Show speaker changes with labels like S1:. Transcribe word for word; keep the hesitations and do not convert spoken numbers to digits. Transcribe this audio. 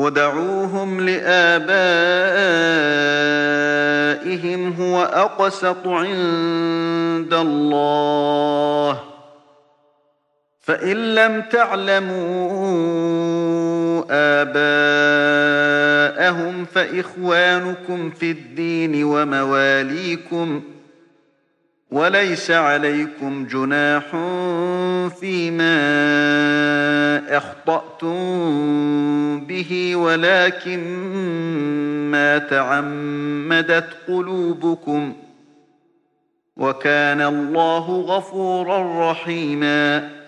S1: ادْعُوهُمْ لِآبَائِهِمْ هُوَ أَقْسَطُ عِندَ اللَّهِ ۚ فَإِن لَّمْ تَعْلَمُوا آبَاءَهُمْ فَإِخْوَانُكُمْ فِي الدِّينِ وَمَوَالِيكُمْ ۚ وَلَيْسَ عَلَيْكُمْ جُنَاحٌ فِيمَا أَخْطَأْتُم بِهِ وَلَٰكِن مَّا تَعَمَّدَتْ قُلُوبُكُمْ ۚ وَكَانَ اللَّهُ غَفُورًا رَّحِيمًا.